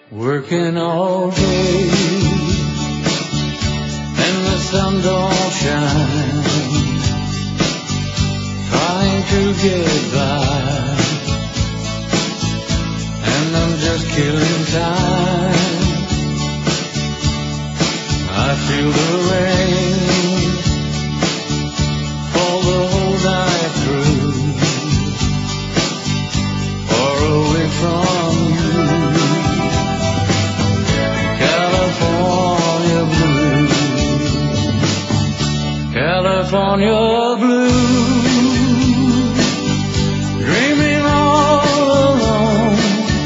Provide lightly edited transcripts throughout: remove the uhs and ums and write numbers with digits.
Working all day and the sun don't shine, trying to get by, and I'm just killing time. I feel the rain fall the whole night through, far away from you. California blue, California blue, dreaming all alone,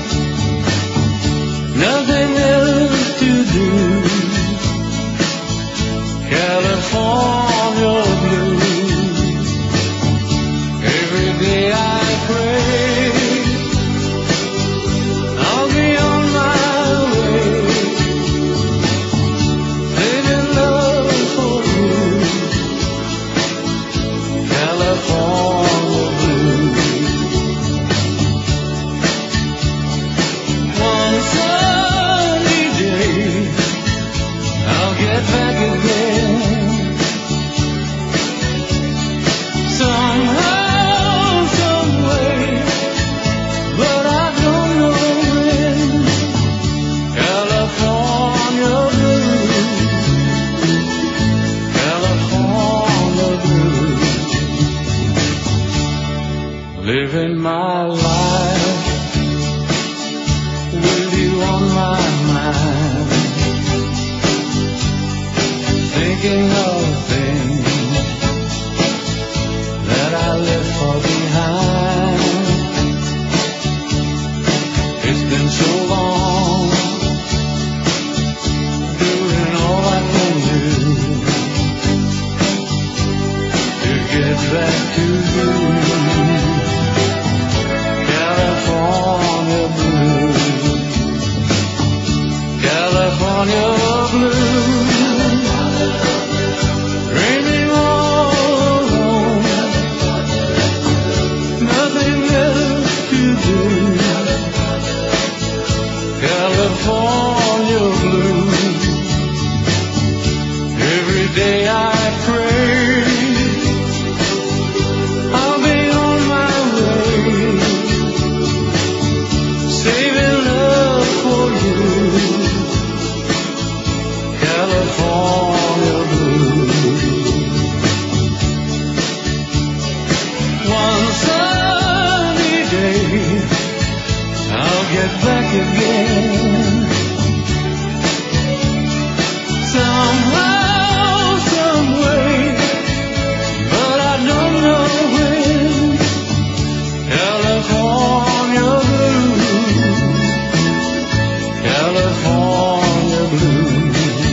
nothing else to do. California blue, every day I pray I'll be on my way, living love for you. California blue, one sunny day I'll get back again. Somehow, some way, but I don't know when. California blue, California blue, living my life with you on my mind, thinking of things that I left far behind. It's been so long, doing all I can do to get back to you. California blue, California blue, dreaming all alone, nothing else to do. California blue, every day I pray I'll be on my way, saving love for you. California blue, one sunny day I'll get back again. Somehow, some way, but I don't know when. California blue, California blue,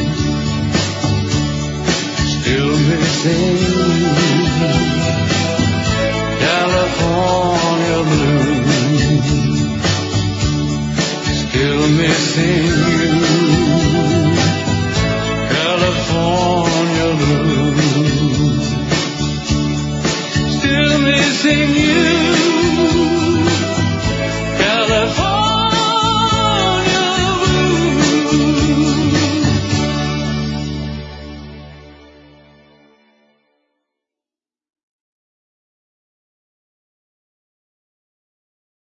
still missing you. California blue, still missing